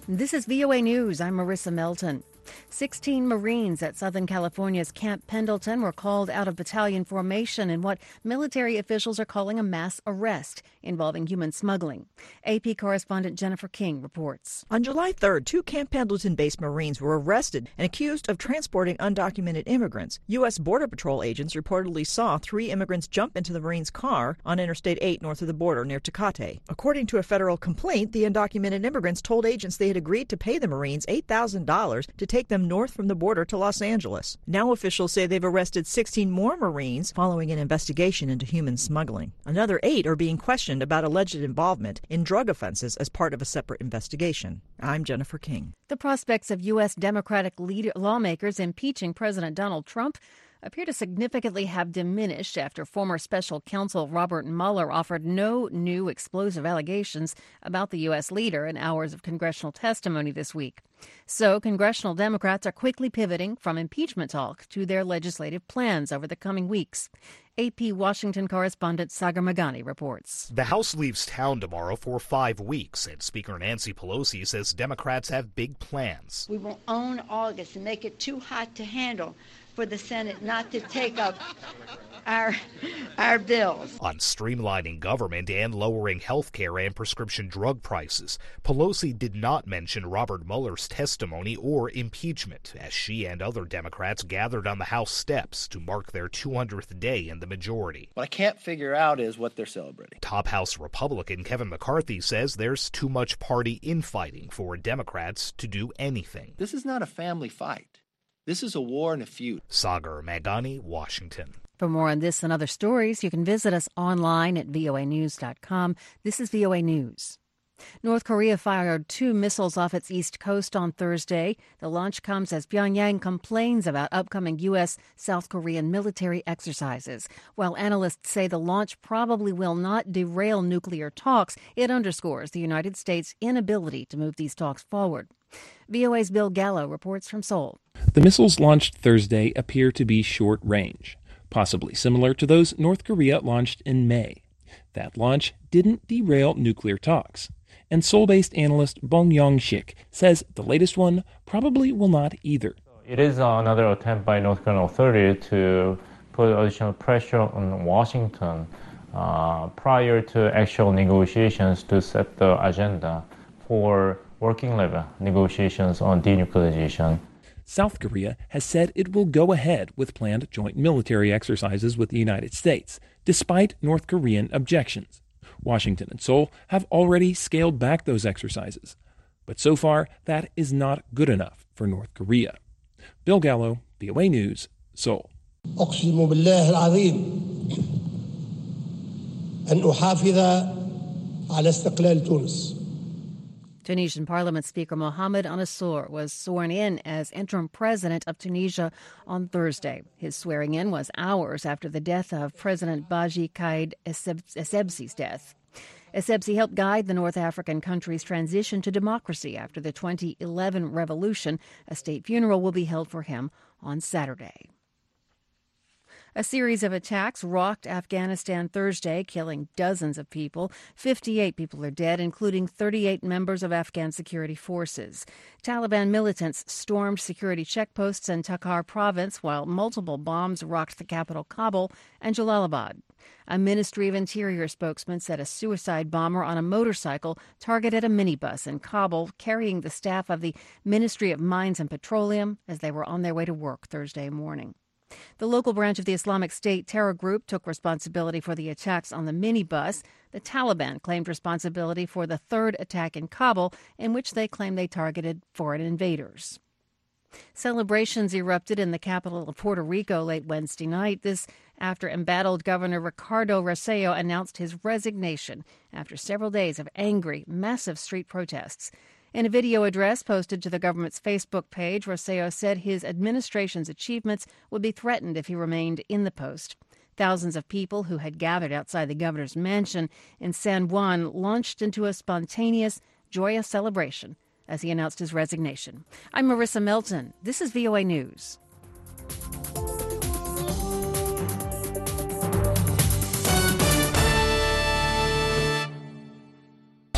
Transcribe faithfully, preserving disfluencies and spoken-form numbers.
This is V O A News. I'm Marissa Melton. sixteen Marines at Southern California's Camp Pendleton were called out of battalion formation in what military officials are calling a mass arrest involving human smuggling. A P correspondent Jennifer King reports. On July third, two Camp Pendleton-based Marines were arrested and accused of transporting undocumented immigrants. U S. Border Patrol agents reportedly saw three immigrants jump into the Marines' car on Interstate eight north of the border near Tecate. According to a federal complaint, the undocumented immigrants told agents they had agreed to pay the Marines eight thousand dollars to take them north from the border to Los Angeles. Now officials say they've arrested sixteen more Marines following an investigation into human smuggling. Another eight are being questioned about alleged involvement in drug offenses as part of a separate investigation. I'm Jennifer King. The prospects of U S. Democratic leader, lawmakers impeaching President Donald Trump appear to significantly have diminished after former special counsel Robert Mueller offered no new explosive allegations about the U S leader in hours of congressional testimony this week. So congressional Democrats are quickly pivoting from impeachment talk to their legislative plans over the coming weeks. A P Washington correspondent Sagar Magani reports. The House leaves town tomorrow for five weeks, and Speaker Nancy Pelosi says Democrats have big plans. We will own August and make it too hot to handle for the Senate not to take up our our bills. On streamlining government and lowering health care and prescription drug prices, Pelosi did not mention Robert Mueller's testimony or impeachment, as she and other Democrats gathered on the House steps to mark their two hundredth day in the majority. What I can't figure out is what they're celebrating. Top House Republican Kevin McCarthy says there's too much party infighting for Democrats to do anything. This is not a family fight. This is a war and a feud. Sagar Magani, Washington. For more on this and other stories, you can visit us online at V O A news dot com. This is V O A News. North Korea fired two missiles off its east coast on Thursday. The launch comes as Pyongyang complains about upcoming U S. South Korean military exercises. While analysts say the launch probably will not derail nuclear talks, it underscores the United States' inability to move these talks forward. V O A's Bill Gallo reports from Seoul. The missiles launched Thursday appear to be short range, possibly similar to those North Korea launched in May. That launch didn't derail nuclear talks. And Seoul-based analyst Bong Yong-sik says the latest one probably will not either. It is another attempt by North Korean authorities to put additional pressure on Washington uh, prior to actual negotiations to set the agenda for working-level negotiations on denuclearization. South Korea has said it will go ahead with planned joint military exercises with the United States, despite North Korean objections. Washington and Seoul have already scaled back those exercises. But so far, that is not good enough for North Korea. Bill Gallo, V O A News, Seoul. أقسم بالله العظيم أن أحافظ على استقلال تونس. Tunisian Parliament Speaker Mohamed Anassour was sworn in as interim president of Tunisia on Thursday. His swearing in was hours after the death of President Baji Caid Essebsi's death. Essebsi helped guide the North African country's transition to democracy after the twenty eleven revolution. A state funeral will be held for him on Saturday. A series of attacks rocked Afghanistan Thursday, killing dozens of people. fifty-eight people are dead, including thirty-eight members of Afghan security forces. Taliban militants stormed security checkposts in Takhar province, while multiple bombs rocked the capital Kabul and Jalalabad. A Ministry of Interior spokesman said a suicide bomber on a motorcycle targeted a minibus in Kabul, carrying the staff of the Ministry of Mines and Petroleum as they were on their way to work Thursday morning. The local branch of the Islamic State terror group took responsibility for the attacks on the minibus. The Taliban claimed responsibility for the third attack in Kabul, in which they claim they targeted foreign invaders. Celebrations erupted in the capital of Puerto Rico late Wednesday night. This after embattled Governor Ricardo Rossello announced his resignation after several days of angry, massive street protests. In a video address posted to the government's Facebook page, Rossello said his administration's achievements would be threatened if he remained in the post. Thousands of people who had gathered outside the governor's mansion in San Juan launched into a spontaneous, joyous celebration as he announced his resignation. I'm Marissa Melton. This is V O A News.